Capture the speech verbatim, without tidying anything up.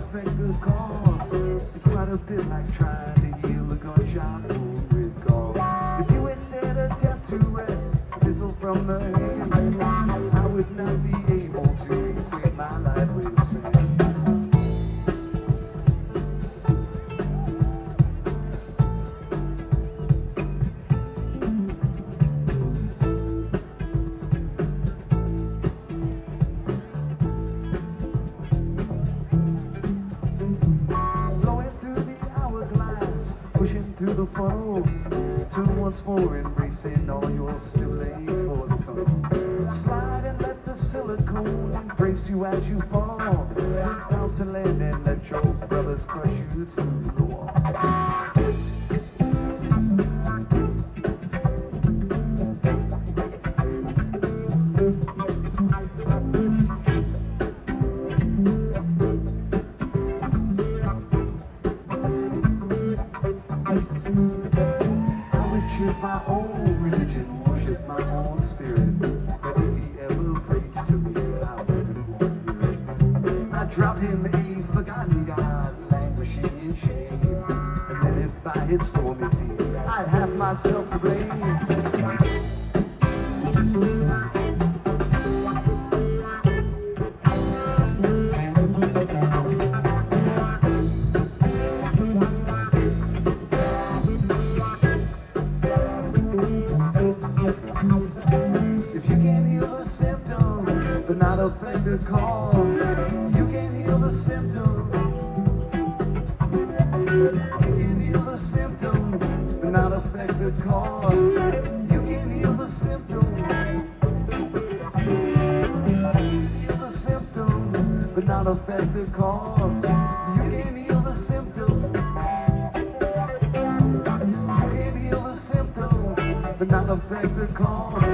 affect the cause. It's quite a bit like trying to heal a gunshot wound with gauze. If you instead attempt to rest a pistol from the hand, I would not be able to equate my life with sand. Through the funnel, to once more embracing all your siblings for the tunnel. Slide and let the silicone embrace you as you fall. Bounce and land and let your brothers crush you to the wall. Choose my own religion, worship my own spirit. But if he ever preached to me, I wouldn't want to hear it. I'd drop him a forgotten God, languishing in shame. And then if I hit stormy seas, I'd have myself to blame. If you can heal the symptoms, but not affect the cause, you can heal the symptoms. You can heal the symptoms, but not affect the cause. You can heal the symptoms. You can heal the symptoms, but not affect the cause. You can heal the symptoms. You can heal the symptoms, but not affect the cause.